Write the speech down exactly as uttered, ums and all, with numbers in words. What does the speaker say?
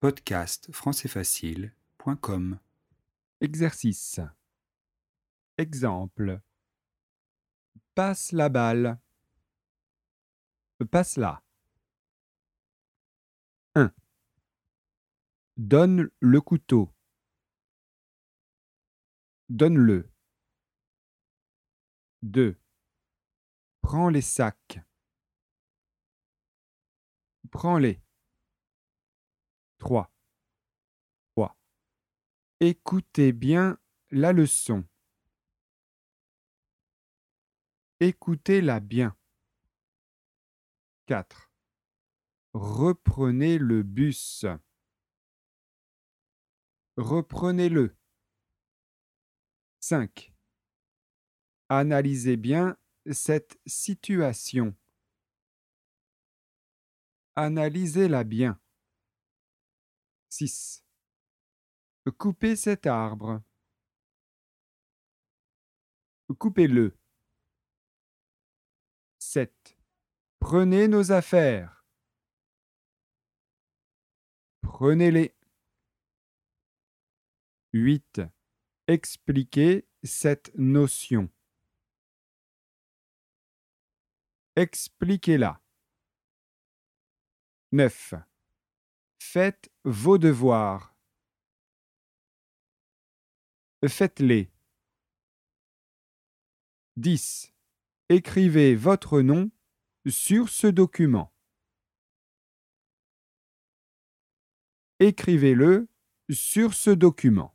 podcast français facile point com. Exercice. Exemple. Passe la balle. Passe-la. un. Donne le couteau. Donne-le. deux. Prends les sacs. Prends-les. trois. trois. Écoutez bien la leçon. Écoutez-la bien. quatre. Reprenez le bus. Reprenez-le. cinq. Analysez bien cette situation. Analysez-la bien. six. Coupez cet arbre. Coupez-le. sept. Prenez nos affaires. Prenez-les. huit. Expliquez cette notion. Expliquez-la. neuf. Faites vos devoirs. Faites-les. dix. Écrivez votre nom sur ce document. Écrivez-le sur ce document.